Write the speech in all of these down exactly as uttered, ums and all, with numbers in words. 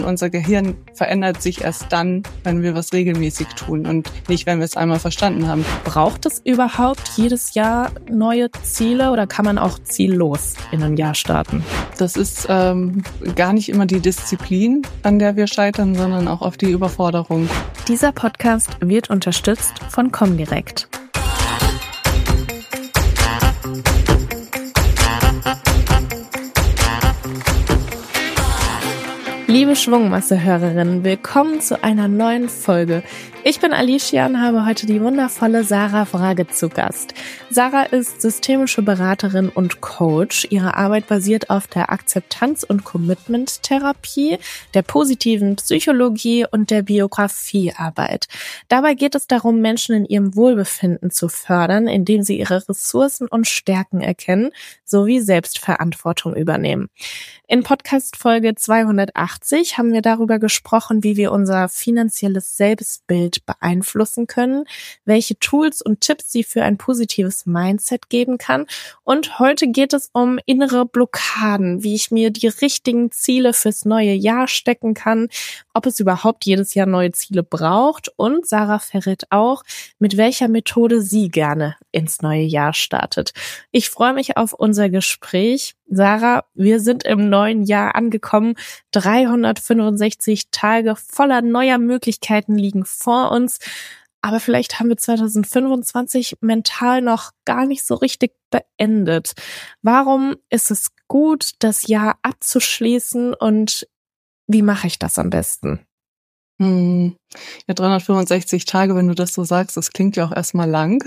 Unser Gehirn verändert sich erst dann, wenn wir was regelmäßig tun und nicht, wenn wir es einmal verstanden haben. Braucht es überhaupt jedes Jahr neue Ziele oder kann man auch ziellos in ein Jahr starten? Das ist ähm, gar nicht immer die Disziplin, an der wir scheitern, sondern auch auf die Überforderung. Dieser Podcast wird unterstützt von Comdirect. Liebe Schwungmasse-Hörerinnen, willkommen zu einer neuen Folge. Ich bin Alicia und habe heute die wundervolle Sarah Wrage zu Gast. Sarah ist systemische Beraterin und Coach. Ihre Arbeit basiert auf der Akzeptanz- und Commitment-Therapie, der positiven Psychologie und der Biografiearbeit. Dabei geht es darum, Menschen in ihrem Wohlbefinden zu fördern, indem sie ihre Ressourcen und Stärken erkennen, sowie Selbstverantwortung übernehmen. In Podcast-Folge zweihundertachtzig haben wir darüber gesprochen, wie wir unser finanzielles Selbstbild beeinflussen können, welche Tools und Tipps sie für ein positives Mindset geben kann. Und heute geht es um innere Blockaden, wie ich mir die richtigen Ziele fürs neue Jahr stecken kann, ob es überhaupt jedes Jahr neue Ziele braucht. Und Sarah verrät auch, mit welcher Methode sie gerne ins neue Jahr startet. Ich freue mich auf unser Gespräch. Sarah, wir sind im neuen Jahr angekommen. dreihundertfünfundsechzig Tage voller neuer Möglichkeiten liegen vor uns. Aber vielleicht haben wir zweitausendfünfundzwanzig mental noch gar nicht so richtig beendet. Warum ist es gut, das Jahr abzuschließen und wie mache ich das am besten? Hm. Ja, dreihundertfünfundsechzig Tage, wenn du das so sagst, das klingt ja auch erstmal lang.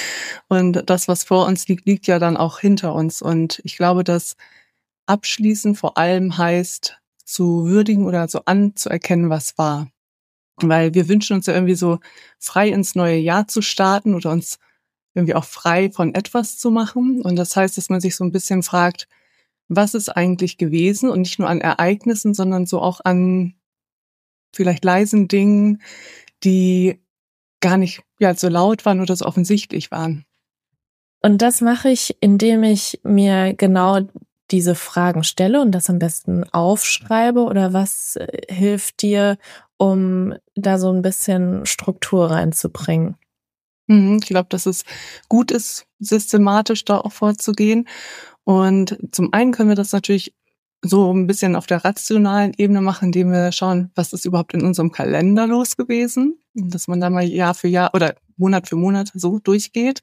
Und das, was vor uns liegt, liegt ja dann auch hinter uns. Und ich glaube, dass Abschließen vor allem heißt, zu würdigen oder so anzuerkennen, was war. Weil wir wünschen uns ja irgendwie so frei ins neue Jahr zu starten oder uns irgendwie auch frei von etwas zu machen. Und das heißt, dass man sich so ein bisschen fragt, was ist eigentlich gewesen? Und nicht nur an Ereignissen, sondern so auch an vielleicht leisen Dingen, die gar nicht ja so laut waren oder so offensichtlich waren. Und das mache ich, indem ich mir genau diese Fragen stelle und das am besten aufschreibe, oder was äh, hilft dir, um da so ein bisschen Struktur reinzubringen? Mhm, ich glaube, dass es gut ist, systematisch da auch vorzugehen. Und zum einen können wir das natürlich so ein bisschen auf der rationalen Ebene machen, indem wir schauen, was ist überhaupt in unserem Kalender los gewesen, dass man da mal Jahr für Jahr oder Monat für Monat so durchgeht,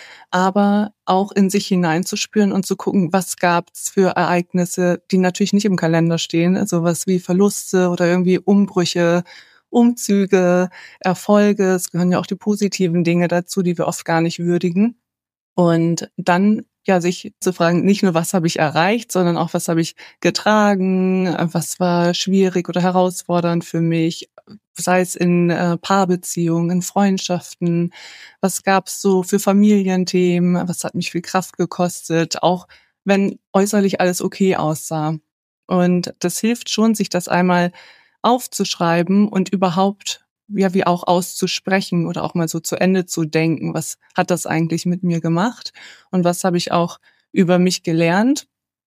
aber auch in sich hineinzuspüren und zu gucken, was gab's für Ereignisse, die natürlich nicht im Kalender stehen, also was wie Verluste oder irgendwie Umbrüche, Umzüge, Erfolge. Es gehören ja auch die positiven Dinge dazu, die wir oft gar nicht würdigen. Und dann ja sich zu fragen, nicht nur, was habe ich erreicht, sondern auch, was habe ich getragen, was war schwierig oder herausfordernd für mich, sei es in äh, Paarbeziehungen, in Freundschaften, was gab es so für Familienthemen, was hat mich viel Kraft gekostet, auch wenn äußerlich alles okay aussah. Und das hilft schon, sich das einmal aufzuschreiben und überhaupt ja wie auch auszusprechen oder auch mal so zu Ende zu denken. Was hat das eigentlich mit mir gemacht und was habe ich auch über mich gelernt?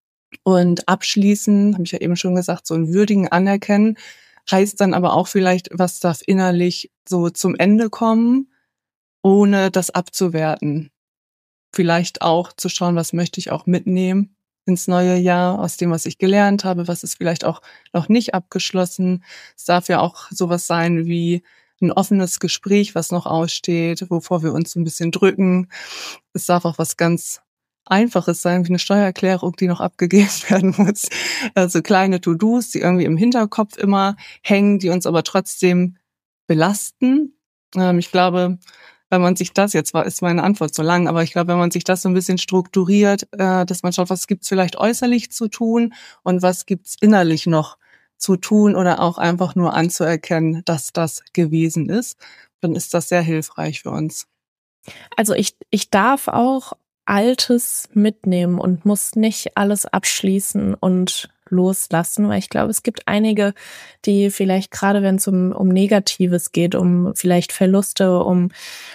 Und abschließen, habe ich ja eben schon gesagt, so ein würdigen Anerkennen heißt dann aber auch vielleicht, was darf innerlich so zum Ende kommen, ohne das abzuwerten. Vielleicht auch zu schauen, was möchte ich auch mitnehmen ins neue Jahr, aus dem, was ich gelernt habe, was ist vielleicht auch noch nicht abgeschlossen. Es darf ja auch sowas sein wie ein offenes Gespräch, was noch aussteht, wovor wir uns so ein bisschen drücken. Es darf auch was ganz Einfaches sein, wie eine Steuererklärung, die noch abgegeben werden muss. Also kleine To-Dos, die irgendwie im Hinterkopf immer hängen, die uns aber trotzdem belasten. Ähm, ich glaube, wenn man sich das, jetzt war ist meine Antwort so lang, aber ich glaube, wenn man sich das so ein bisschen strukturiert, äh, dass man schaut, was gibt's vielleicht äußerlich zu tun und was gibt's innerlich noch zu tun oder auch einfach nur anzuerkennen, dass das gewesen ist, dann ist das sehr hilfreich für uns. Also ich, ich darf auch Altes mitnehmen und muss nicht alles abschließen und loslassen, weil ich glaube, es gibt einige, die vielleicht gerade, wenn es um, um Negatives geht, um vielleicht Verluste, um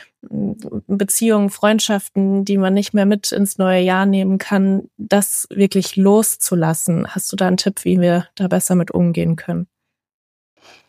Beziehungen, Freundschaften, die man nicht mehr mit ins neue Jahr nehmen kann, das wirklich loszulassen. Hast du da einen Tipp, wie wir da besser mit umgehen können?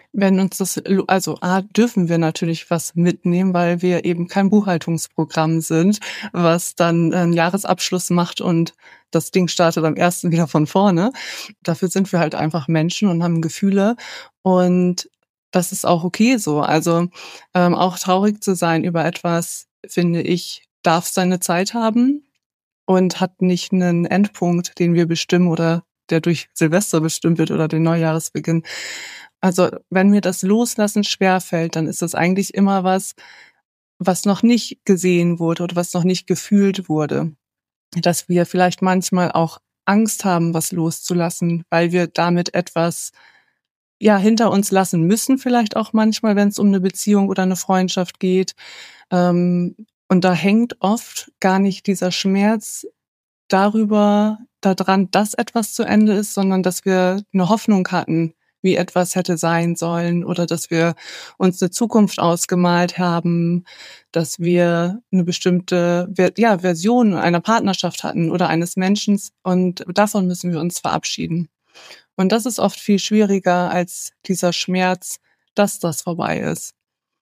Wenn uns das, also A, dürfen wir natürlich was mitnehmen, weil wir eben kein Buchhaltungsprogramm sind, was dann einen Jahresabschluss macht und das Ding startet am ersten wieder von vorne. Dafür sind wir halt einfach Menschen und haben Gefühle und das ist auch okay so. Also ähm, auch traurig zu sein über etwas, finde ich, darf seine Zeit haben und hat nicht einen Endpunkt, den wir bestimmen oder der durch Silvester bestimmt wird oder den Neujahresbeginn. Also, wenn mir das Loslassen schwerfällt, dann ist das eigentlich immer was, was noch nicht gesehen wurde oder was noch nicht gefühlt wurde. Dass wir vielleicht manchmal auch Angst haben, was loszulassen, weil wir damit etwas, ja, hinter uns lassen müssen, vielleicht auch manchmal, wenn es um eine Beziehung oder eine Freundschaft geht. Ähm, und da hängt oft gar nicht dieser Schmerz darüber daran, dass etwas zu Ende ist, sondern dass wir eine Hoffnung hatten, wie etwas hätte sein sollen oder dass wir uns eine Zukunft ausgemalt haben, dass wir eine bestimmte Ver ja, Version einer Partnerschaft hatten oder eines Menschen und davon müssen wir uns verabschieden. Und das ist oft viel schwieriger als dieser Schmerz, dass das vorbei ist.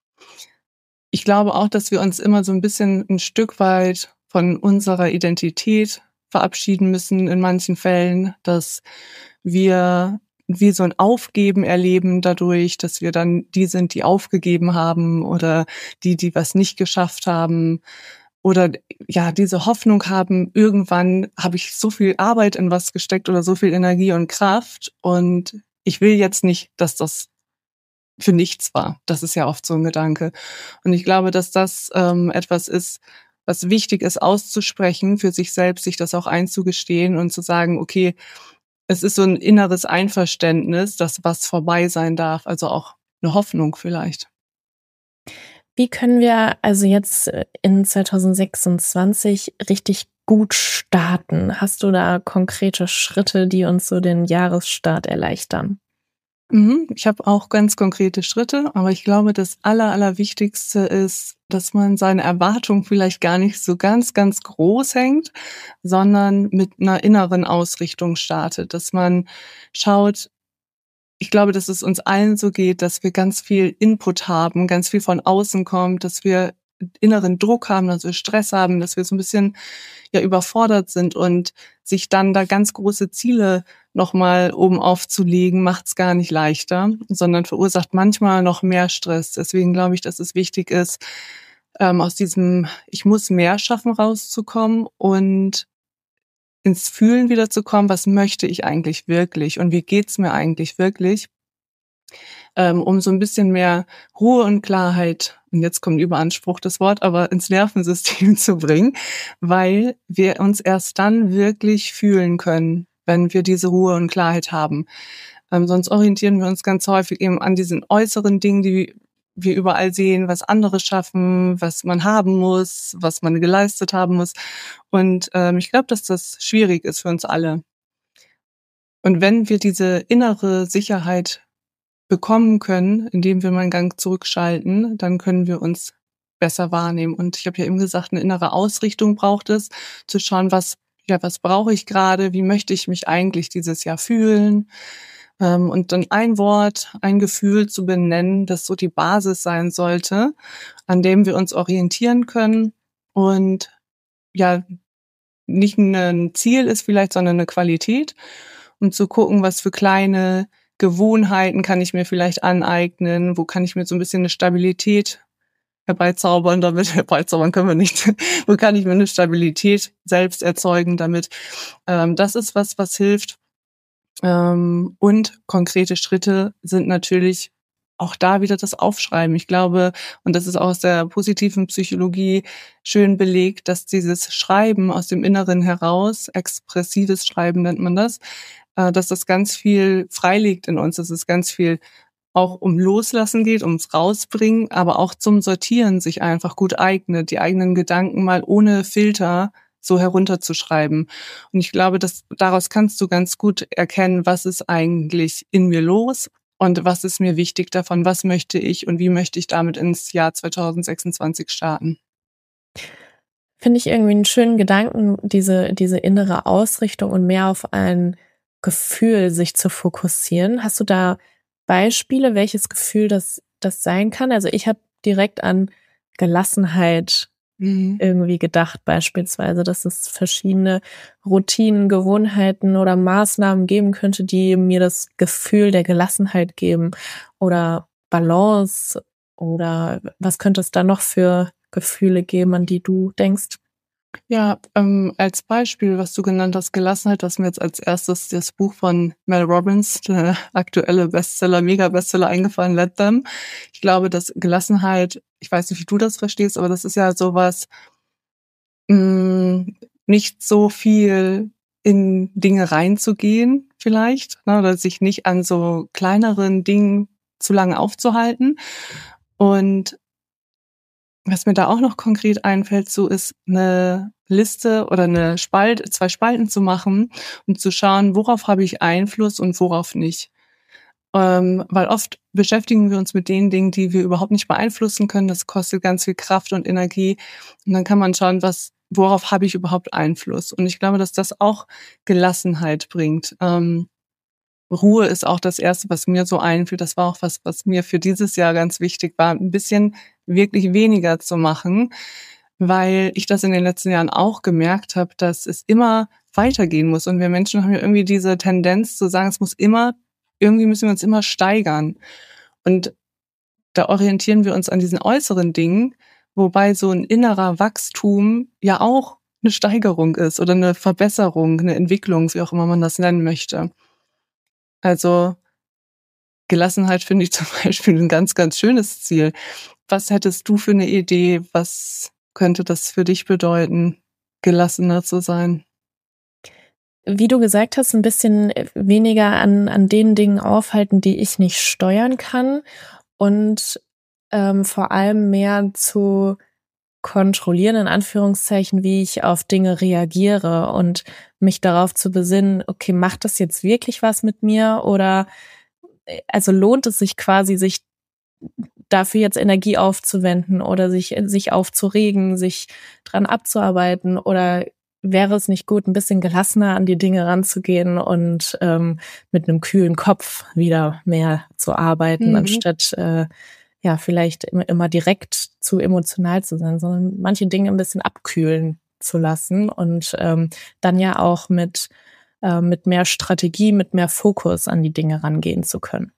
Ich glaube auch, dass wir uns immer so ein bisschen ein Stück weit von unserer Identität verabschieden müssen in manchen Fällen, dass wir wie so ein Aufgeben erleben dadurch, dass wir dann die sind, die aufgegeben haben oder die, die was nicht geschafft haben oder ja, diese Hoffnung haben, irgendwann habe ich so viel Arbeit in was gesteckt oder so viel Energie und Kraft und ich will jetzt nicht, dass das für nichts war. Das ist ja oft so ein Gedanke. Und ich glaube, dass das ähm, etwas ist, was wichtig ist auszusprechen, für sich selbst, sich das auch einzugestehen und zu sagen: „Okay, es ist so ein inneres Einverständnis, dass was vorbei sein darf“, also auch eine Hoffnung vielleicht. Wie können wir also jetzt äh, in zwanzig sechsundzwanzig richtig gut starten? Hast du da konkrete Schritte, die uns so den Jahresstart erleichtern? Mhm, ich habe auch ganz konkrete Schritte, aber ich glaube, das Aller Allerwichtigste ist, dass man seine Erwartung vielleicht gar nicht so ganz, ganz groß hängt, sondern mit einer inneren Ausrichtung startet, dass man schaut. Ich glaube, dass es uns allen so geht, dass wir ganz viel Input haben, ganz viel von außen kommt, dass wir inneren Druck haben, dass wir Stress haben, dass wir so ein bisschen, ja, überfordert sind und sich dann da ganz große Ziele noch mal oben aufzulegen, macht's gar nicht leichter, sondern verursacht manchmal noch mehr Stress. Deswegen glaube ich, dass es wichtig ist, ähm, aus diesem „Ich muss mehr schaffen“ rauszukommen und ins Fühlen wiederzukommen, was möchte ich eigentlich wirklich und wie geht's mir eigentlich wirklich, ähm, um so ein bisschen mehr Ruhe und Klarheit, und jetzt kommt überanspruchtes Wort, aber ins Nervensystem zu bringen, weil wir uns erst dann wirklich fühlen können, wenn wir diese Ruhe und Klarheit haben. Ähm, sonst orientieren wir uns ganz häufig eben an diesen äußeren Dingen, die wir überall sehen, was andere schaffen, was man haben muss, was man geleistet haben muss. Und, ähm, ich glaube, dass das schwierig ist für uns alle. Und wenn wir diese innere Sicherheit bekommen können, indem wir mal 'n Gang zurückschalten, dann können wir uns besser wahrnehmen. Und ich habe ja eben gesagt, 'ne innere Ausrichtung braucht es, zu schauen, was ja, was brauche ich grade? Wie möchte ich mich eigentlich dieses Jahr fühlen? Ähm, und dann ein Wort, ein Gefühl zu benennen, das so die Basis sein sollte, an dem wir uns orientieren können und ja, nicht 'nen Ziel ist vielleicht, sondern 'ne Qualität, um zu gucken, was für kleine Gewohnheiten kann ich mir vielleicht aneignen, wo kann ich mir so 'n bisschen 'ne Stabilität herbeizaubern damit herbeizaubern können wir nicht. Wo kann ich mir 'ne Stabilität selbst erzeugen damit? Ähm, das ist was, was hilft. Ähm, und konkrete Schritte sind natürlich auch da wieder das Aufschreiben. Ich glaube, und das ist auch aus der positiven Psychologie schön belegt, dass dieses Schreiben aus dem Inneren heraus, expressives Schreiben nennt man das, äh, dass das ganz viel freilegt in uns, dass es ganz viel auch um Loslassen geht, ums Rausbringen, aber auch zum Sortieren sich einfach gut eignet, die eigenen Gedanken mal ohne Filter so herunterzuschreiben. Und ich glaube, dass daraus kannst du ganz gut erkennen, was ist eigentlich in mir los und was ist mir wichtig davon, was möchte ich und wie möchte ich damit ins Jahr zwanzig sechsundzwanzig starten. Finde ich irgendwie einen schönen Gedanken, diese diese innere Ausrichtung und mehr auf ein Gefühl sich zu fokussieren. Hast du da Beispiele, welches Gefühl das, das sein kann? Also ich habe direkt an Gelassenheit Mhm. irgendwie gedacht, beispielsweise, dass es verschiedene Routinen, Gewohnheiten oder Maßnahmen geben könnte, die mir das Gefühl der Gelassenheit geben oder Balance, oder was könnte es da noch für Gefühle geben, an die du denkst? Ja, ähm, als Beispiel, was du genannt hast, Gelassenheit, was mir jetzt als erstes das Buch von Mel Robbins, der aktuelle Bestseller, Mega-Bestseller eingefallen, Let Them. Ich glaube, dass Gelassenheit, ich weiß nicht, wie du das verstehst, aber das ist ja sowas, mh, nicht so viel in Dinge reinzugehen vielleicht, ne, oder sich nicht an so kleineren Dingen zu lange aufzuhalten. Und was mir da auch noch konkret einfällt, so ist eine Liste oder eine Spalt zwei Spalten zu machen und zu schauen, worauf habe ich Einfluss und worauf nicht. Ähm, weil oft beschäftigen wir uns mit den Dingen, die wir überhaupt nicht beeinflussen können. Das kostet ganz viel Kraft und Energie. Und dann kann man schauen, was worauf habe ich überhaupt Einfluss? Und ich glaube, dass das auch Gelassenheit bringt. Ähm, Ruhe ist auch das Erste, was mir so einfiel. Das war auch was, was mir für dieses Jahr ganz wichtig war, ein bisschen wirklich weniger zu machen, weil ich das in den letzten Jahren auch gemerkt habe, dass es immer weitergehen muss. Und wir Menschen haben ja irgendwie diese Tendenz zu sagen, es muss immer, irgendwie müssen wir uns immer steigern. Und da orientieren wir uns an diesen äußeren Dingen, wobei so ein innerer Wachstum ja auch eine Steigerung ist oder eine Verbesserung, eine Entwicklung, wie auch immer man das nennen möchte. Also Gelassenheit finde ich zum Beispiel ein ganz, ganz schönes Ziel. Was hättest du für eine Idee? Was könnte das für dich bedeuten, gelassener zu sein? Wie du gesagt hast, ein bisschen weniger an, an den Dingen aufhalten, die ich nicht steuern kann, und ähm, vor allem mehr zu kontrollieren, in Anführungszeichen, wie ich auf Dinge reagiere und mich darauf zu besinnen, okay, macht das jetzt wirklich was mit mir, oder äh, also lohnt es sich quasi, sich dafür jetzt Energie aufzuwenden oder sich, sich aufzuregen, sich dran abzuarbeiten, oder wäre es nicht gut, ein bisschen gelassener an die Dinge ranzugehen und ähm, mit einem kühlen Kopf wieder mehr zu arbeiten, Mhm. anstatt äh, ja vielleicht immer, immer direkt zu emotional zu sein, sondern manche Dinge ein bisschen abkühlen zu lassen und ähm, dann ja auch mit äh, mit mehr Strategie, mit mehr Fokus an die Dinge rangehen zu können.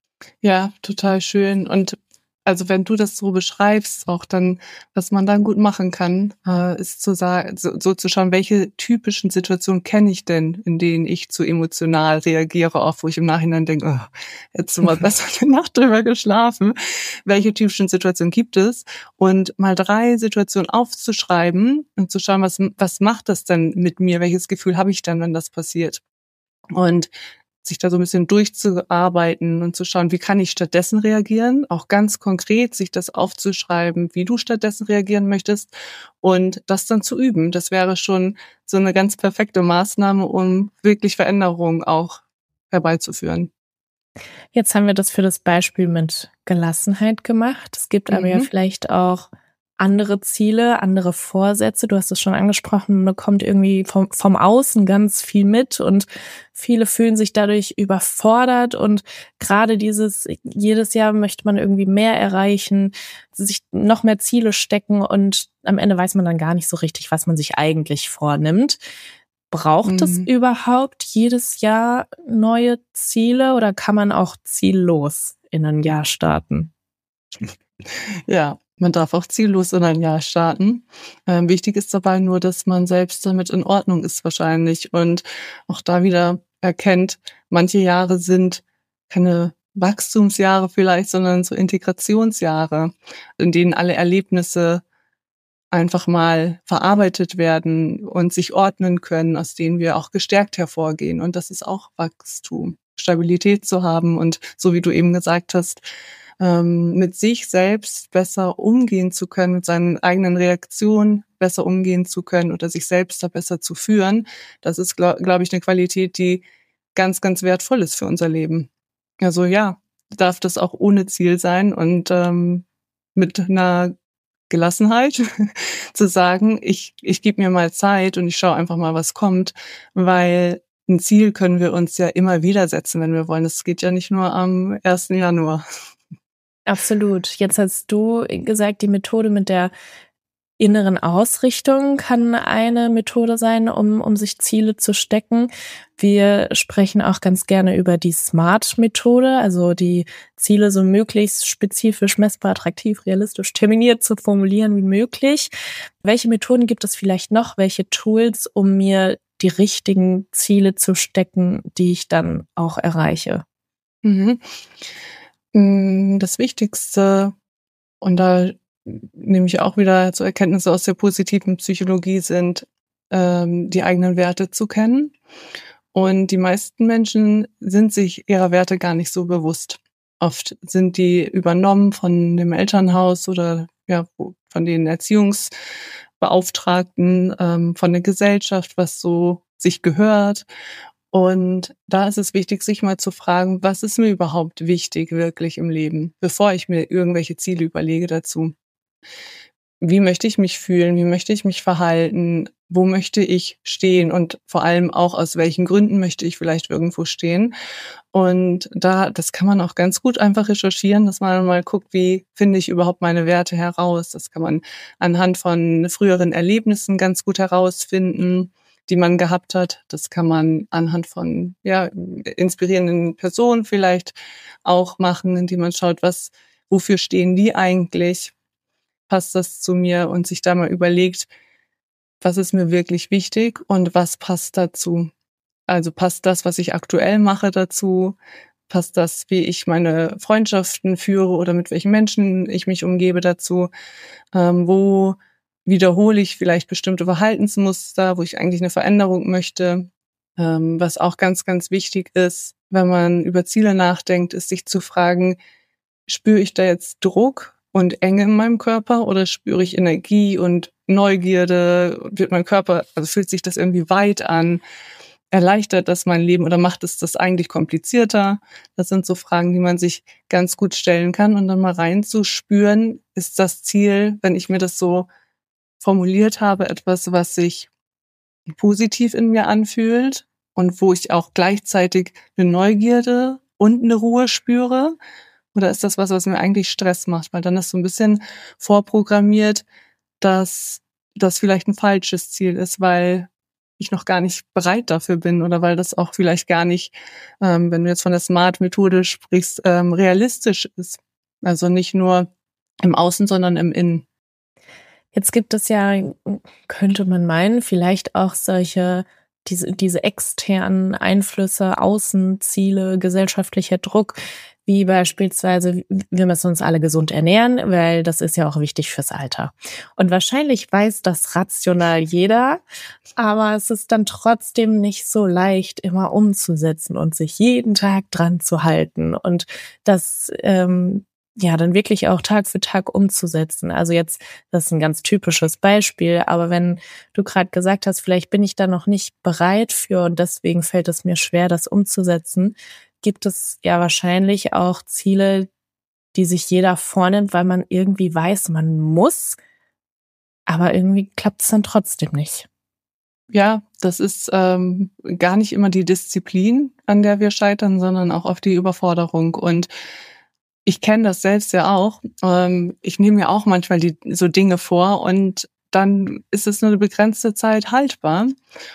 Ja, total schön. Und also wenn du das so beschreibst, auch dann, was man dann gut machen kann, äh, ist zu sagen, so, so zu schauen, welche typischen Situationen kenne ich denn, in denen ich zu emotional reagiere, auch wo ich im Nachhinein denke, oh, hättest du mal besser eine Nacht drüber geschlafen. Welche typischen Situationen gibt es? Und mal drei Situationen aufzuschreiben und zu schauen, was, was macht das denn mit mir? Welches Gefühl habe ich dann, wenn das passiert? Und sich da so ein bisschen durchzuarbeiten und zu schauen, wie kann ich stattdessen reagieren? Auch ganz konkret sich das aufzuschreiben, wie du stattdessen reagieren möchtest und das dann zu üben. Das wäre schon so eine ganz perfekte Maßnahme, um wirklich Veränderungen auch herbeizuführen. Jetzt haben wir das für das Beispiel mit Gelassenheit gemacht. Es gibt aber ja Mhm. vielleicht auch andere Ziele, andere Vorsätze. Du hast es schon angesprochen, man bekommt irgendwie vom, vom Außen ganz viel mit und viele fühlen sich dadurch überfordert, und gerade dieses, jedes Jahr möchte man irgendwie mehr erreichen, sich noch mehr Ziele stecken, und am Ende weiß man dann gar nicht so richtig, was man sich eigentlich vornimmt. Braucht es Mhm. überhaupt jedes Jahr neue Ziele, oder kann man auch ziellos in ein Jahr starten? Ja, man darf auch ziellos in ein Jahr starten. Ähm, wichtig ist dabei nur, dass man selbst damit in Ordnung ist wahrscheinlich und auch da wieder erkennt, manche Jahre sind keine Wachstumsjahre vielleicht, sondern so Integrationsjahre, in denen alle Erlebnisse einfach mal verarbeitet werden und sich ordnen können, aus denen wir auch gestärkt hervorgehen. Und das ist auch Wachstum, Stabilität zu haben und so wie du eben gesagt hast, ähm, mit sich selbst besser umgehen zu können, mit seinen eigenen Reaktionen besser umgehen zu können oder sich selbst da besser zu führen. Das ist, glaube glaub ich, eine Qualität, die ganz, ganz wertvoll ist für unser Leben. Also ja, darf das auch ohne Ziel sein und ähm, mit einer Gelassenheit zu sagen, ich ich gebe mir mal Zeit und ich schaue einfach mal, was kommt, weil ein Ziel können wir uns ja immer wieder setzen, wenn wir wollen. Es geht ja nicht nur am ersten Januar. Absolut. Jetzt hast du gesagt, die Methode mit der inneren Ausrichtung kann eine Methode sein, um, um sich Ziele zu stecken. Wir sprechen auch ganz gerne über die SMART-Methode, also die Ziele so möglichst spezifisch, messbar, attraktiv, realistisch, terminiert zu formulieren wie möglich. Welche Methoden gibt es vielleicht noch? Welche Tools, um mir die richtigen Ziele zu stecken, die ich dann auch erreiche? Mhm. Das Wichtigste, und da nehme ich auch wieder zu Erkenntnisse aus der positiven Psychologie, sind ähm, die eigenen Werte zu kennen. Und die meisten Menschen sind sich ihrer Werte gar nicht so bewusst. Oft sind die übernommen von dem Elternhaus oder ja von den Erziehungsbeauftragten, ähm, von der Gesellschaft, was so sich gehört. Und da ist es wichtig, sich mal zu fragen, was ist mir überhaupt wichtig wirklich im Leben, bevor ich mir irgendwelche Ziele überlege dazu. Wie möchte ich mich fühlen? Wie möchte ich mich verhalten? Wo möchte ich stehen? Und vor allem auch, aus welchen Gründen möchte ich vielleicht irgendwo stehen? Und da, das kann man auch ganz gut einfach recherchieren, dass man mal guckt, wie finde ich überhaupt meine Werte heraus? Das kann man anhand von früheren Erlebnissen ganz gut herausfinden, die man gehabt hat. Das kann man anhand von ja inspirierenden Personen vielleicht auch machen, indem man schaut, was, wofür stehen die eigentlich? Passt das zu mir? Und sich da mal überlegt, was ist mir wirklich wichtig und was passt dazu? Also passt das, was ich aktuell mache, dazu? Passt das, wie ich meine Freundschaften führe oder mit welchen Menschen ich mich umgebe, dazu? Ähm, wo wiederhole ich vielleicht bestimmte Verhaltensmuster, wo ich eigentlich eine Veränderung möchte? Ähm, was auch ganz, ganz wichtig ist, wenn man über Ziele nachdenkt, ist sich zu fragen, spüre ich da jetzt Druck und Enge in meinem Körper oder spüre ich Energie und Neugierde? Wird mein Körper, also fühlt sich das irgendwie weit an? Erleichtert das mein Leben oder macht es das eigentlich komplizierter? Das sind so Fragen, die man sich ganz gut stellen kann und dann mal reinzuspüren, ist das Ziel, wenn ich mir das so formuliert habe, etwas, was sich positiv in mir anfühlt und wo ich auch gleichzeitig eine Neugierde und eine Ruhe spüre? Oder ist das was, was mir eigentlich Stress macht? Weil dann ist so ein bisschen vorprogrammiert, dass das vielleicht ein falsches Ziel ist, weil ich noch gar nicht bereit dafür bin oder weil das auch vielleicht gar nicht, ähm, wenn du jetzt von der SMART-Methode sprichst, ähm, realistisch ist. Also nicht nur im Außen, sondern im Innen. Jetzt gibt es ja, könnte man meinen, vielleicht auch solche, diese, diese externen Einflüsse, Außenziele, gesellschaftlicher Druck, wie beispielsweise, wir müssen uns alle gesund ernähren, weil das ist ja auch wichtig fürs Alter. Und wahrscheinlich weiß das rational jeder, aber es ist dann trotzdem nicht so leicht, immer umzusetzen und sich jeden Tag dran zu halten und das ähm, ja dann wirklich auch Tag für Tag umzusetzen. Also jetzt, das ist ein ganz typisches Beispiel, aber wenn du gerade gesagt hast, vielleicht bin ich da noch nicht bereit für und deswegen fällt es mir schwer, das umzusetzen, gibt es ja wahrscheinlich auch Ziele, die sich jeder vornimmt, weil man irgendwie weiß, man muss, aber irgendwie klappt es dann trotzdem nicht. Ja, das ist ähm, gar nicht immer die Disziplin, an der wir scheitern, sondern auch oft die Überforderung. Und ich kenne das selbst ja auch. Ähm, ich nehme mir auch manchmal die so Dinge vor und dann ist es nur eine begrenzte Zeit haltbar.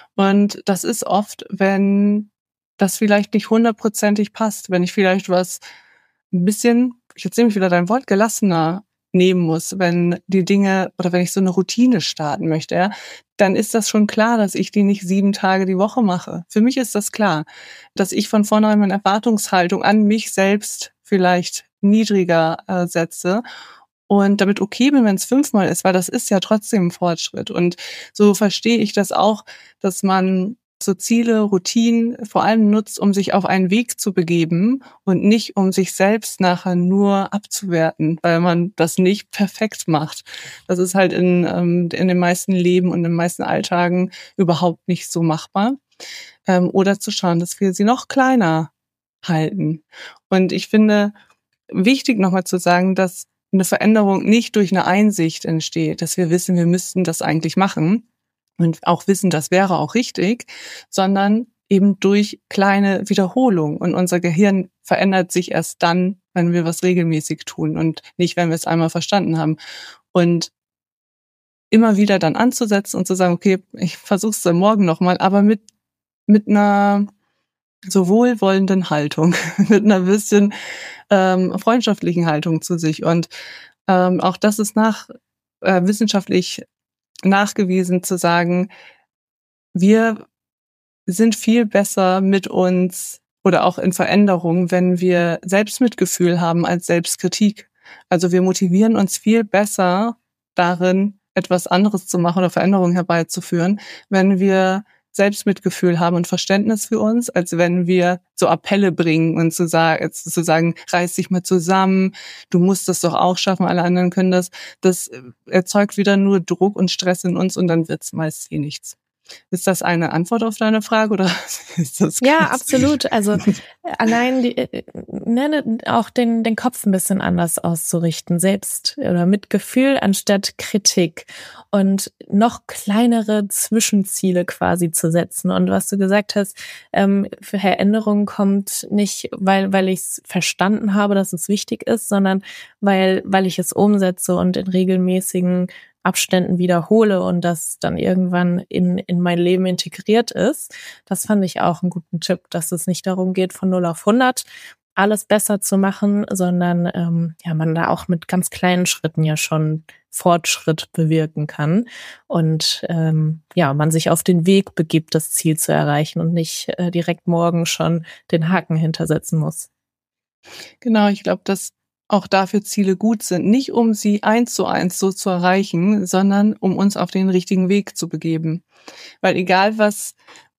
Und das ist oft, wenn das vielleicht nicht hundertprozentig passt, wenn ich vielleicht was ein bisschen, ich erzähle mich wieder dein Wort, gelassener nehmen muss, wenn die Dinge oder wenn ich so eine Routine starten möchte, ja, dann ist das schon klar, dass ich die nicht sieben Tage die Woche mache. Für mich ist das klar, dass ich von vornherein meine Erwartungshaltung an mich selbst vielleicht niedriger äh, setze und damit okay bin, wenn es fünfmal ist, weil das ist ja trotzdem ein Fortschritt. Und so verstehe ich das auch, dass man so Ziele, Routinen vor allem nutzt, um sich auf einen Weg zu begeben und nicht, um sich selbst nachher nur abzuwerten, weil man das nicht perfekt macht. Das ist halt in, ähm, in den meisten Leben und in den meisten Alltagen überhaupt nicht so machbar. Ähm, oder zu schauen, dass wir sie noch kleiner halten. Und ich finde, wichtig nochmal zu sagen, dass eine Veränderung nicht durch eine Einsicht entsteht, dass wir wissen, wir müssten das eigentlich machen und auch wissen, das wäre auch richtig, sondern eben durch kleine Wiederholungen. Und unser Gehirn verändert sich erst dann, wenn wir was regelmäßig tun und nicht, wenn wir es einmal verstanden haben. Und immer wieder dann anzusetzen und zu sagen, okay, ich versuche es dann morgen nochmal, aber mit mit einer so wohlwollenden Haltung, mit einer bisschen ähm, freundschaftlichen Haltung zu sich. Und ähm, auch das ist nach äh, wissenschaftlich nachgewiesen zu sagen, wir sind viel besser mit uns oder auch in Veränderung, wenn wir Selbstmitgefühl haben als Selbstkritik. Also wir motivieren uns viel besser darin, etwas anderes zu machen oder Veränderungen herbeizuführen, wenn wir Selbstmitgefühl haben und Verständnis für uns, als wenn wir so Appelle bringen und zu sagen, zu sagen, reiß dich mal zusammen, du musst das doch auch schaffen, alle anderen können das. Das erzeugt wieder nur Druck und Stress in uns und dann wird's meist eh nichts. Ist das eine Antwort auf deine Frage oder ist das Ja, krass? absolut. Also allein die, äh, ne, auch den den Kopf ein bisschen anders auszurichten, selbst oder mit Gefühl anstatt Kritik und noch kleinere Zwischenziele quasi zu setzen. Und was du gesagt hast, ähm, für Veränderung kommt nicht, weil weil ich es verstanden habe, dass es wichtig ist, sondern weil weil ich es umsetze und in regelmäßigen Abständen wiederhole und das dann irgendwann in in mein Leben integriert ist. Das fand ich auch einen guten Tipp, dass es nicht darum geht, von null auf hundert alles besser zu machen, sondern ähm, ja, man da auch mit ganz kleinen Schritten ja schon Fortschritt bewirken kann und ähm, ja, man sich auf den Weg begibt, das Ziel zu erreichen und nicht äh, direkt morgen schon den Haken hintersetzen muss. Genau, ich glaube, dass auch dafür Ziele gut sind. Nicht um sie eins zu eins so zu erreichen, sondern um uns auf den richtigen Weg zu begeben. Weil egal was,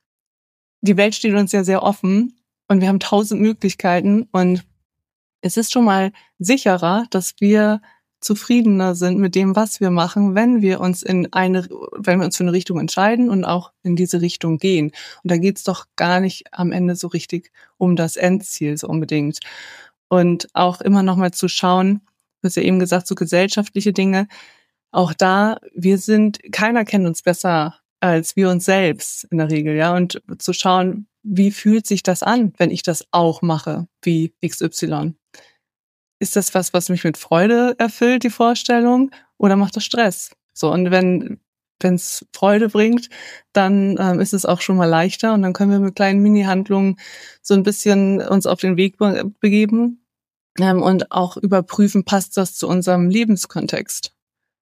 die Welt steht uns ja sehr offen und wir haben tausend Möglichkeiten und es ist schon mal sicherer, dass wir zufriedener sind mit dem, was wir machen, wenn wir uns in eine, wenn wir uns für eine Richtung entscheiden und auch in diese Richtung gehen. Und da geht's doch gar nicht am Ende so richtig um das Endziel so unbedingt. Und auch immer noch mal zu schauen, du hast ja eben gesagt, so gesellschaftliche Dinge, auch da, wir sind, keiner kennt uns besser als wir uns selbst in der Regel, ja, und zu schauen, wie fühlt sich das an, wenn ich das auch mache, wie X Y? Ist das was, was mich mit Freude erfüllt, die Vorstellung, oder macht das Stress? So, und wenn wenn es Freude bringt, dann ähm, ist es auch schon mal leichter und dann können wir mit kleinen Mini-Handlungen so ein bisschen uns auf den Weg be begeben ähm, und auch überprüfen, passt das zu unserem Lebenskontext?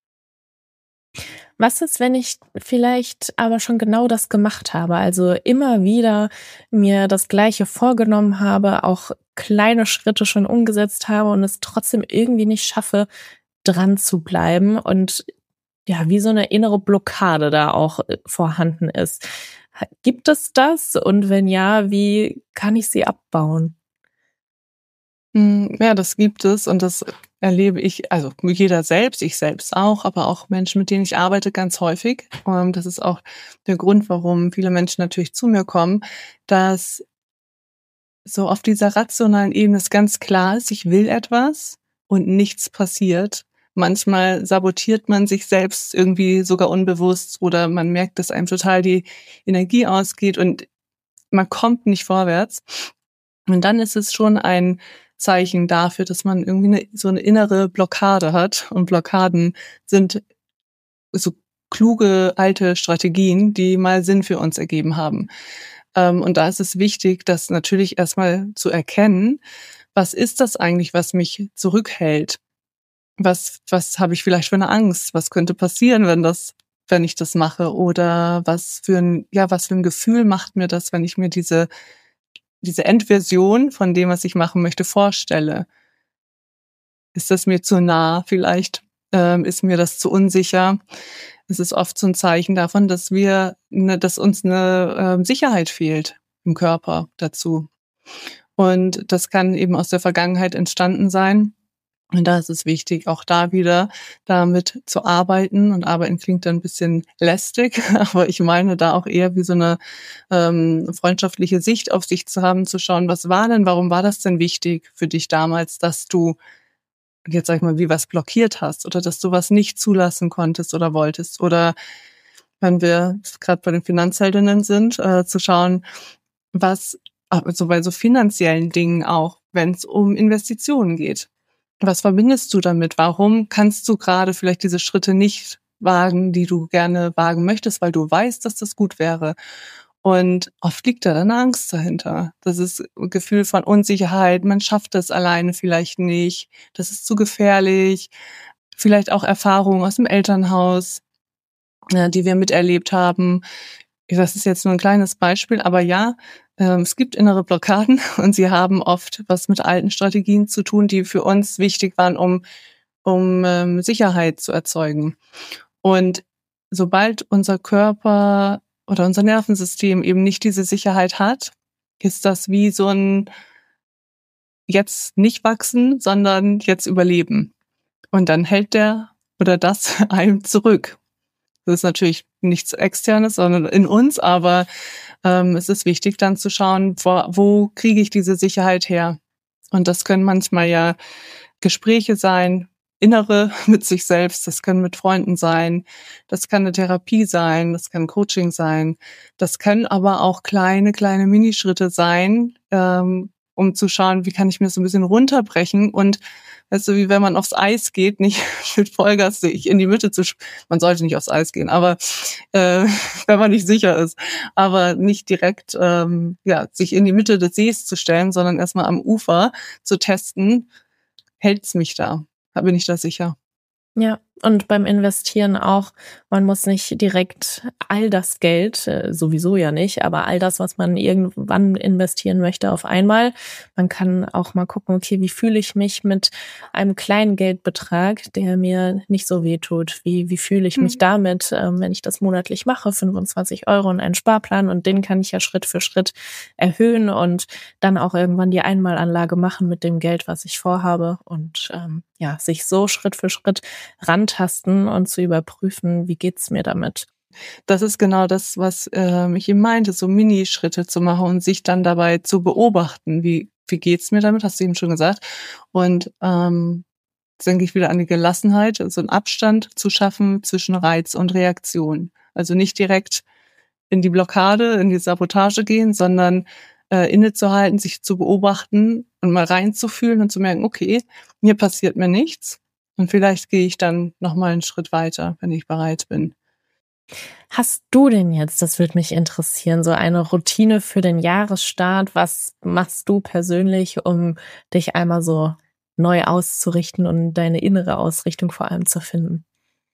Was ist, wenn ich vielleicht aber schon genau das gemacht habe? Also immer wieder mir das Gleiche vorgenommen habe, auch kleine Schritte schon umgesetzt habe und es trotzdem irgendwie nicht schaffe, dran zu bleiben und ja, wie so eine innere Blockade da auch äh, vorhanden ist. Ha- Gibt es das? Und wenn ja, wie kann ich sie abbauen? Hm, ja, das gibt es und das erlebe ich, also jeder selbst, ich selbst auch, aber auch Menschen, mit denen ich arbeite, ganz häufig. Und das ist auch der Grund, warum viele Menschen natürlich zu mir kommen, dass so auf dieser rationalen Ebene es ganz klar ist, ich will etwas und nichts passiert. Manchmal sabotiert man sich selbst irgendwie sogar unbewusst oder man merkt, dass einem total die Energie ausgeht und man kommt nicht vorwärts. Und dann ist es schon ein Zeichen dafür, dass man irgendwie eine, so eine innere Blockade hat. Und Blockaden sind so kluge alte Strategien, die mal Sinn für uns ergeben haben. Ähm, und da ist es wichtig, das natürlich erstmal zu erkennen, was ist das eigentlich, was mich zurückhält? Was, was habe ich vielleicht für eine Angst? Was könnte passieren, wenn das, wenn ich das mache? Oder was für ein, ja, was für ein Gefühl macht mir das, wenn ich mir diese diese Endversion von dem, was ich machen möchte, vorstelle? Ist das mir zu nah vielleicht? Ähm, ist mir das zu unsicher? Es ist oft so ein Zeichen davon, dass wir, ne, dass uns eine ähm, Sicherheit fehlt im Körper dazu. Und das kann eben aus der Vergangenheit entstanden sein. Und da ist es wichtig, auch da wieder damit zu arbeiten. Und arbeiten klingt dann ein bisschen lästig, aber ich meine da auch eher wie so eine ähm, freundschaftliche Sicht auf sich zu haben, zu schauen, was war denn, warum war das denn wichtig für dich damals, dass du, jetzt sag ich mal, wie was blockiert hast oder dass du was nicht zulassen konntest oder wolltest. Oder wenn wir gerade bei den Finanzheldinnen sind, äh, zu schauen, was, also bei so finanziellen Dingen auch, wenn es um Investitionen geht. Was verbindest du damit? Warum kannst du gerade vielleicht diese Schritte nicht wagen, die du gerne wagen möchtest, weil du weißt, dass das gut wäre? Und oft liegt da dann Angst dahinter. Das ist ein Gefühl von Unsicherheit, man schafft das alleine vielleicht nicht, das ist zu gefährlich, vielleicht auch Erfahrungen aus dem Elternhaus, äh, die wir miterlebt haben. Das ist jetzt nur ein kleines Beispiel, aber ja, ähm, es gibt innere Blockaden und sie haben oft was mit alten Strategien zu tun, die für uns wichtig waren, um um ähm, Sicherheit zu erzeugen. Und sobald unser Körper oder unser Nervensystem eben nicht diese Sicherheit hat, ist das wie so ein jetzt nicht wachsen, sondern jetzt überleben. Und dann hält der oder das einem zurück. Das ist natürlich nichts Externes, sondern in uns, aber ähm, es ist wichtig dann zu schauen, wo, wo kriege ich diese Sicherheit her? Und das können manchmal ja Gespräche sein, innere mit sich selbst, das können mit Freunden sein, das kann eine Therapie sein, das kann Coaching sein, das können aber auch kleine, kleine Minischritte sein, ähm, um zu schauen, wie kann ich mir das so ein bisschen runterbrechen und weißt du, wie wenn man aufs Eis geht, nicht mit Vollgas sich in die Mitte zu, man sollte nicht aufs Eis gehen, aber äh, wenn man nicht sicher ist, aber nicht direkt ähm, ja sich in die Mitte des Sees zu stellen, sondern erstmal am Ufer zu testen, hält's mich da, da bin ich da sicher. Ja, und beim Investieren auch, man muss nicht direkt all das Geld, äh, sowieso ja nicht, aber all das, was man irgendwann investieren möchte, auf einmal. Man kann auch mal gucken, okay, wie fühle ich mich mit einem kleinen Geldbetrag, der mir nicht so weh tut? Wie, wie fühle ich mich Mhm. damit, ähm, wenn ich das monatlich mache, fünfundzwanzig Euro in einen Sparplan, und den kann ich ja Schritt für Schritt erhöhen und dann auch irgendwann die Einmalanlage machen mit dem Geld, was ich vorhabe, und ähm, ja, sich so Schritt für Schritt rantasten und zu überprüfen, wie geht's mir damit. Das ist genau das, was ähm, ich eben meinte, so Minischritte zu machen und sich dann dabei zu beobachten, wie wie geht's mir damit, hast du eben schon gesagt. Und ähm, jetzt denke ich wieder an die Gelassenheit, so einen Abstand zu schaffen zwischen Reiz und Reaktion. Also nicht direkt in die Blockade, in die Sabotage gehen, sondern äh, innezuhalten, sich zu beobachten und mal reinzufühlen und zu merken, okay, mir passiert mir nichts. Und vielleicht gehe ich dann noch mal einen Schritt weiter, wenn ich bereit bin. Hast du denn jetzt, das würde mich interessieren, so eine Routine für den Jahresstart? Was machst du persönlich, um dich einmal so neu auszurichten und deine innere Ausrichtung vor allem zu finden?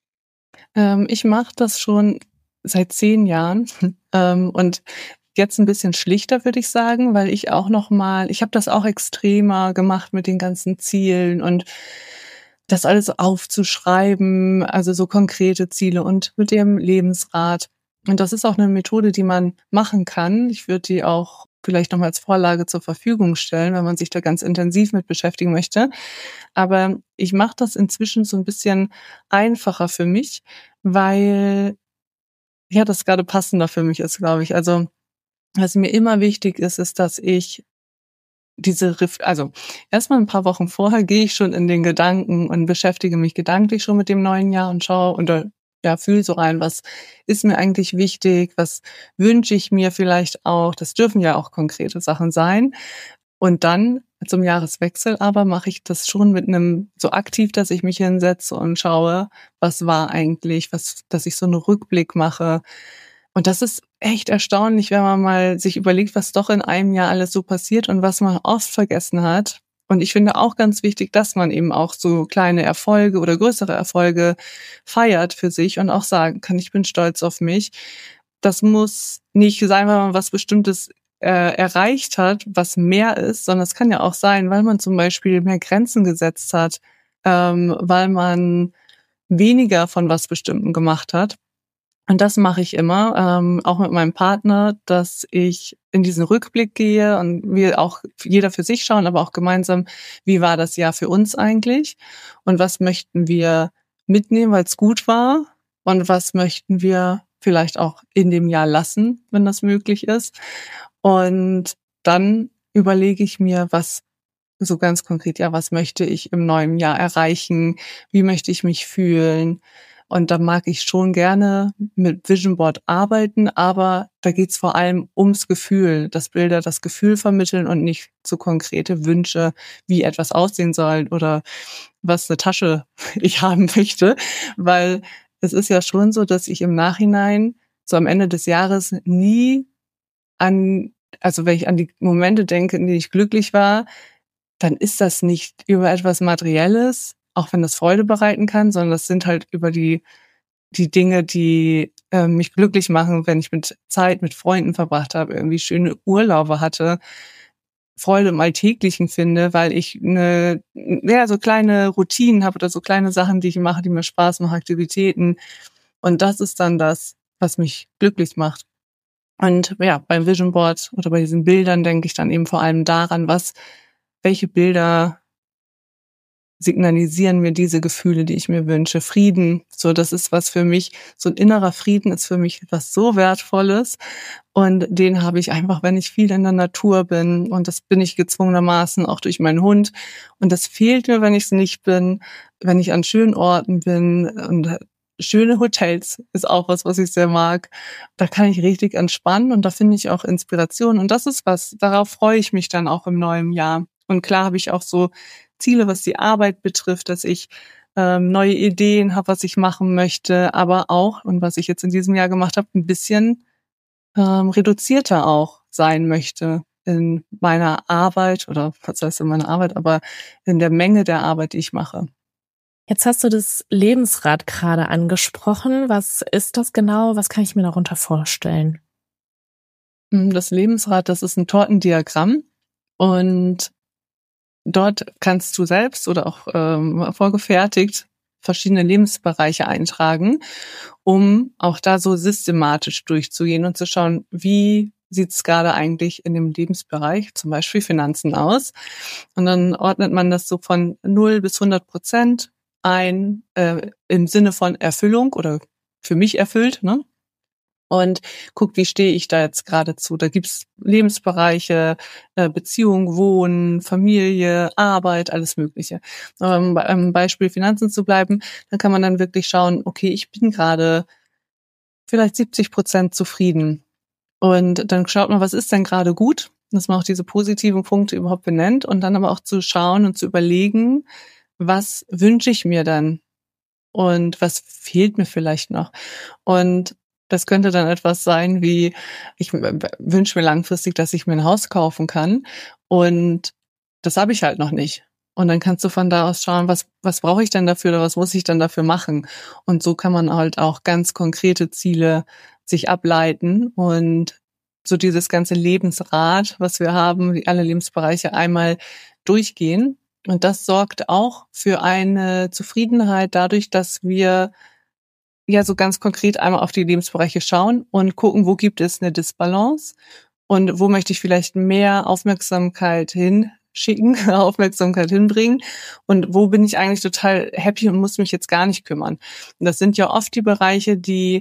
Ähm, ich mache das schon seit zehn Jahren ähm, und jetzt ein bisschen schlichter, würde ich sagen, weil ich auch noch mal ich habe das auch extremer gemacht mit den ganzen Zielen und das alles so aufzuschreiben, also so konkrete Ziele und mit dem Lebensrat. Und das ist auch eine Methode, die man machen kann. Ich würde die auch vielleicht noch mal als Vorlage zur Verfügung stellen, wenn man sich da ganz intensiv mit beschäftigen möchte. Aber ich mache das inzwischen so ein bisschen einfacher für mich, weil, ja, das gerade passender für mich ist, glaube ich. Also, was mir immer wichtig ist, ist, dass ich diese Ref also, erst mal 'n paar Wochen vorher gehe ich schon in den Gedanken und beschäftige mich gedanklich schon mit dem neuen Jahr und schaue und da ja, fühle so rein, was ist mir eigentlich wichtig, was wünsche ich mir vielleicht auch. Das dürfen ja auch konkrete Sachen sein. Und dann zum Jahreswechsel aber mache ich das schon mit 'nem so aktiv, dass ich mich hinsetze und schaue, was war eigentlich, was dass ich so 'n Rückblick mache. Und das ist echt erstaunlich, wenn man mal sich überlegt, was doch in einem Jahr alles so passiert und was man oft vergessen hat. Und ich finde auch ganz wichtig, dass man eben auch so kleine Erfolge oder größere Erfolge feiert für sich und auch sagen kann: „Ich bin stolz auf mich.“ Das muss nicht sein, weil man was Bestimmtes äh, erreicht hat, was mehr ist, sondern es kann ja auch sein, weil man zum Beispiel mehr Grenzen gesetzt hat, ähm, weil man weniger von was Bestimmtem gemacht hat. Und das mache ich immer, ähm, auch mit meinem Partner, dass ich in diesen Rückblick gehe und wir auch jeder für sich schauen, aber auch gemeinsam, wie war das Jahr für uns eigentlich und was möchten wir mitnehmen, weil es gut war und was möchten wir vielleicht auch in dem Jahr lassen, wenn das möglich ist. Und dann überlege ich mir, was so ganz konkret, ja, was möchte ich im neuen Jahr erreichen? Wie möchte ich mich fühlen? Und da mag ich schon gerne mit Vision Board arbeiten, aber da geht's vor allem ums Gefühl, dass Bilder das Gefühl vermitteln und nicht so konkrete Wünsche, wie etwas aussehen soll oder was eine Tasche ich haben möchte. Weil es ist ja schon so, dass ich im Nachhinein, so am Ende des Jahres, nie an, also wenn ich an die Momente denke, in denen ich glücklich war, dann ist das nicht über etwas Materielles, auch wenn das Freude bereiten kann, sondern das sind halt über die die Dinge, die äh, mich glücklich machen, wenn ich mit Zeit mit Freunden verbracht habe, irgendwie schöne Urlaube hatte, Freude im Alltäglichen finde, weil ich eine, ja, so kleine Routinen habe oder so kleine Sachen, die ich mache, die mir Spaß machen, Aktivitäten. Und das ist dann das, was mich glücklich macht. Und ja, beim Vision Board oder bei diesen Bildern denke ich dann eben vor allem daran, was, welche Bilder signalisieren mir diese Gefühle, die ich mir wünsche. Frieden, so, das ist was für mich, so ein innerer Frieden ist für mich etwas so Wertvolles. Und den habe ich einfach, wenn ich viel in der Natur bin. Und das bin ich gezwungenermaßen auch durch meinen Hund. Und das fehlt mir, wenn ich es nicht bin, wenn ich an schönen Orten bin. Und schöne Hotels ist auch was, was ich sehr mag. Da kann ich richtig entspannen und da finde ich auch Inspiration. Und das ist was, darauf freue ich mich dann auch im neuen Jahr. Und klar habe ich auch so Ziele, was die Arbeit betrifft, dass ich ähm, neue Ideen habe, was ich machen möchte, aber auch, und was ich jetzt in diesem Jahr gemacht habe, ein bisschen ähm, reduzierter auch sein möchte in meiner Arbeit oder was heißt in meiner Arbeit, aber in der Menge der Arbeit, die ich mache. Jetzt hast du das Lebensrad gerade angesprochen. Was ist das genau? Was kann ich mir darunter vorstellen? Das Lebensrad, das ist ein Tortendiagramm und dort kannst du selbst oder auch ähm, vorgefertigt verschiedene Lebensbereiche eintragen, um auch da so systematisch durchzugehen und zu schauen, wie sieht es gerade eigentlich in dem Lebensbereich, zum Beispiel Finanzen, aus. Und dann ordnet man das so von null bis hundert Prozent ein, äh, im Sinne von Erfüllung oder für mich erfüllt, ne? Und guck, wie stehe ich da jetzt gerade zu. Da gibt's Lebensbereiche, äh, Beziehung, Wohnen, Familie, Arbeit, alles Mögliche. Ähm, beim Beispiel Finanzen zu bleiben, dann kann man dann wirklich schauen, okay, ich bin gerade vielleicht siebzig Prozent zufrieden. Und dann schaut man, was ist denn gerade gut, dass man auch diese positiven Punkte überhaupt benennt und dann aber auch zu schauen und zu überlegen, was wünsche ich mir dann und was fehlt mir vielleicht noch. Und das könnte dann etwas sein wie, ich wünsche mir langfristig, dass ich mir ein Haus kaufen kann und das habe ich halt noch nicht. Und dann kannst du von da aus schauen, was was brauche ich denn dafür oder was muss ich denn dafür machen? Und so kann man halt auch ganz konkrete Ziele sich ableiten und so dieses ganze Lebensrad, was wir haben, alle Lebensbereiche einmal durchgehen. Und das sorgt auch für eine Zufriedenheit dadurch, dass wir ja so ganz konkret einmal auf die Lebensbereiche schauen und gucken, wo gibt es eine Disbalance und wo möchte ich vielleicht mehr Aufmerksamkeit hinschicken, Aufmerksamkeit hinbringen und wo bin ich eigentlich total happy und muss mich jetzt gar nicht kümmern. Und das sind ja oft die Bereiche, die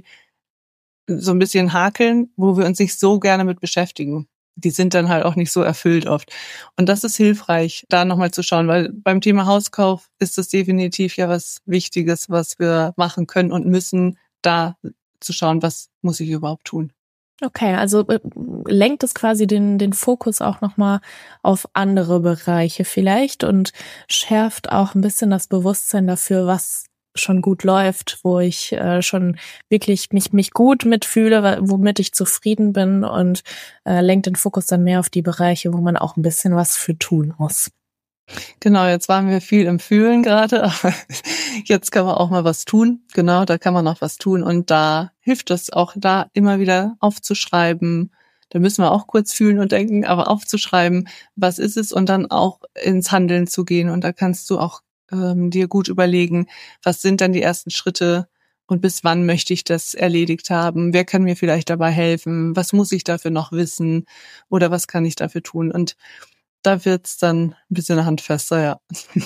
so ein bisschen hakeln, wo wir uns nicht so gerne mit beschäftigen. Die sind dann halt auch nicht so erfüllt oft. Und das ist hilfreich, da nochmal zu schauen, weil beim Thema Hauskauf ist das definitiv ja was Wichtiges, was wir machen können und müssen, da zu schauen, was muss ich überhaupt tun. Okay, also äh, lenkt es quasi den den Fokus auch nochmal auf andere Bereiche vielleicht und schärft auch ein bisschen das Bewusstsein dafür, was schon gut läuft, wo ich äh, schon wirklich mich mich gut mitfühle, womit ich zufrieden bin und äh, lenkt den Fokus dann mehr auf die Bereiche, wo man auch ein bisschen was für tun muss. Genau, jetzt waren wir viel im Fühlen gerade, aber jetzt kann man auch mal was tun. Genau, da kann man auch was tun und da hilft es auch, da immer wieder aufzuschreiben. Da müssen wir auch kurz fühlen und denken, aber aufzuschreiben, was ist es und dann auch ins Handeln zu gehen. Und da kannst du auch ähm, dir gut überlegen, was sind dann die ersten Schritte und bis wann möchte ich das erledigt haben? Wer kann mir vielleicht dabei helfen? Was muss ich dafür noch wissen? Oder was kann ich dafür tun? Und da wird's dann ein bisschen handfester, ja.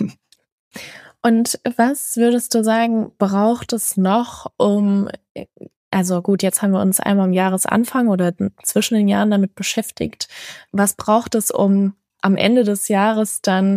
Und was würdest du sagen, braucht es noch, um, also gut, jetzt haben wir uns einmal am Jahresanfang oder zwischen den Jahren damit beschäftigt. Was braucht es, um am Ende des Jahres dann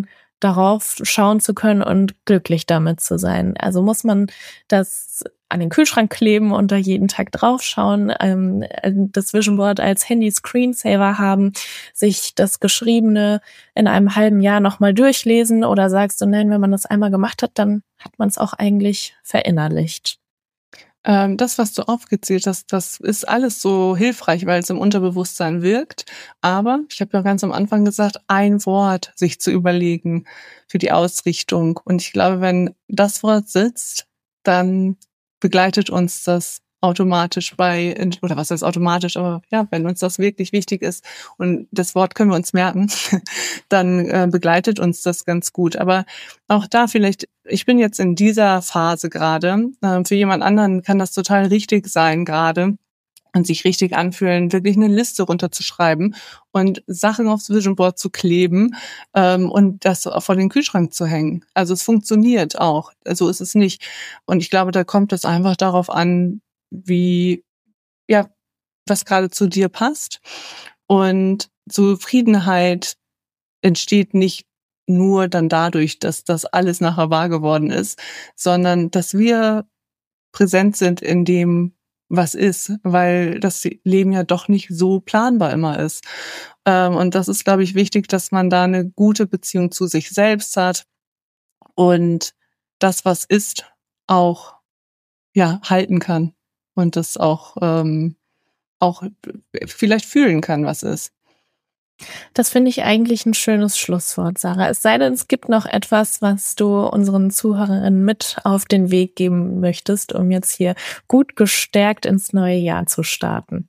darauf schauen zu können und glücklich damit zu sein. Also muss man das an den Kühlschrank kleben und da jeden Tag draufschauen, ähm, das Vision Board als Handy-Screensaver haben, sich das Geschriebene in einem halben Jahr nochmal durchlesen, oder sagst du, nein, wenn man das einmal gemacht hat, dann hat man es auch eigentlich verinnerlicht? Ähm, das, was du aufgezählt hast, das ist alles so hilfreich, weil es im Unterbewusstsein wirkt. Aber ich habe ja ganz am Anfang gesagt, ein Wort sich zu überlegen für die Ausrichtung. Und ich glaube, wenn das Wort sitzt, dann begleitet uns das automatisch bei, oder was heißt automatisch, aber ja, wenn uns das wirklich wichtig ist und das Wort können wir uns merken, dann äh, begleitet uns das ganz gut. Aber auch da vielleicht, ich bin jetzt in dieser Phase gerade, äh, für jemand anderen kann das total richtig sein gerade und sich richtig anfühlen, wirklich eine Liste runterzuschreiben und Sachen aufs Vision Board zu kleben ähm, und das auch vor den Kühlschrank zu hängen. Also es funktioniert auch, so ist es nicht. Und ich glaube, da kommt es einfach darauf an, wie, ja, was gerade zu dir passt. Und Zufriedenheit entsteht nicht nur dann dadurch, dass das alles nachher wahr geworden ist, sondern dass wir präsent sind in dem, was ist, weil das Leben ja doch nicht so planbar immer ist. Und das ist, glaube ich, wichtig, dass man da eine gute Beziehung zu sich selbst hat und das, was ist, auch ja halten kann und das auch ähm, auch vielleicht fühlen kann, was ist. Das finde ich eigentlich ein schönes Schlusswort, Sarah. Es sei denn, es gibt noch etwas, was du unseren Zuhörerinnen mit auf den Weg geben möchtest, um jetzt hier gut gestärkt ins neue Jahr zu starten.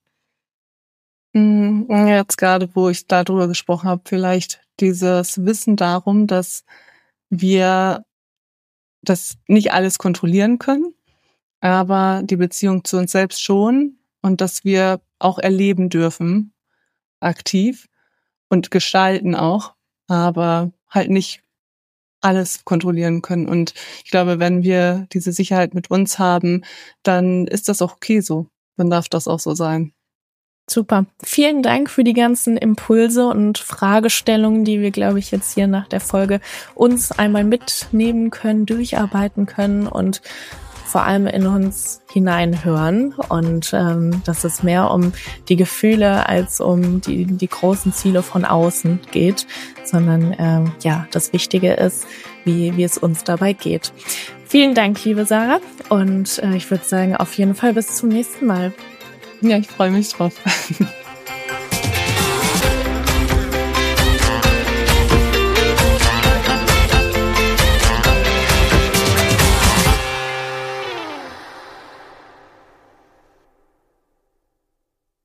Jetzt gerade, wo ich darüber gesprochen habe, vielleicht dieses Wissen darum, dass wir das nicht alles kontrollieren können, aber die Beziehung zu uns selbst schon, und dass wir auch erleben dürfen, aktiv und gestalten auch, aber halt nicht alles kontrollieren können. Und ich glaube, wenn wir diese Sicherheit mit uns haben, dann ist das auch okay so. Dann darf das auch so sein. Super. Vielen Dank für die ganzen Impulse und Fragestellungen, die wir, glaube ich, jetzt hier nach der Folge uns einmal mitnehmen können, durcharbeiten können und vor allem in uns hineinhören. Und ähm, dass es mehr um die Gefühle als um die, die großen Ziele von außen geht, sondern ähm, ja, das Wichtige ist, wie, wie es uns dabei geht. Vielen Dank, liebe Sarah. Und äh, ich würde sagen, auf jeden Fall bis zum nächsten Mal. Ja, ich freue mich drauf.